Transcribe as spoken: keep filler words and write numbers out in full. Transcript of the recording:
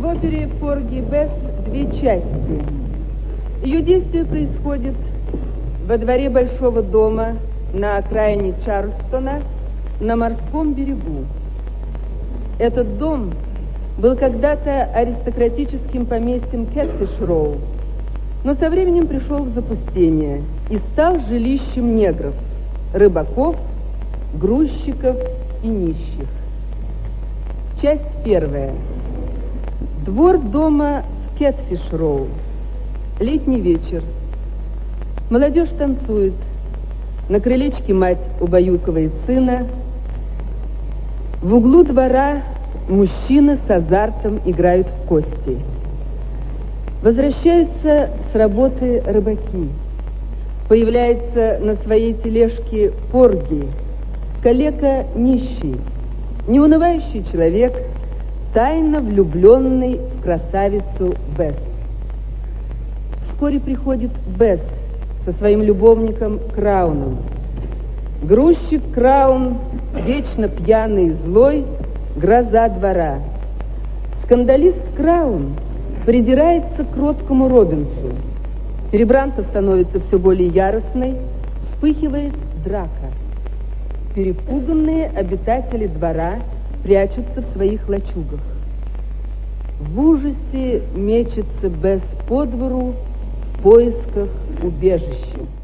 опере «Порги и Бесс» две части. Ее действие происходит во дворе большого дома на окраине Чарльстона на морском берегу. Этот дом был когда-то аристократическим поместьем Кэтфиш-Роу, но со временем пришел в запустение и стал жилищем негров, рыбаков, грузчиков и нищих. Часть первая. Двор дома в Кэтфиш-Роу. Летний вечер. Молодежь танцует. На крылечке мать убаюкивает сына. В углу двора мужчины с азартом играют в кости. Возвращаются с работы рыбаки. Появляется на своей тележке Порги, калека нищий, неунывающий человек, тайно влюбленный в красавицу Бесс. Вскоре приходит Бесс со своим любовником Крауном. Грузчик Краун, вечно пьяный и злой, гроза двора. Скандалист Краун придирается к кроткому Робинсу. Перебранка становится все более яростной, вспыхивает драка. Перепуганные обитатели двора прячутся в своих лачугах. В ужасе мечется Бесс по двору в поисках убежища.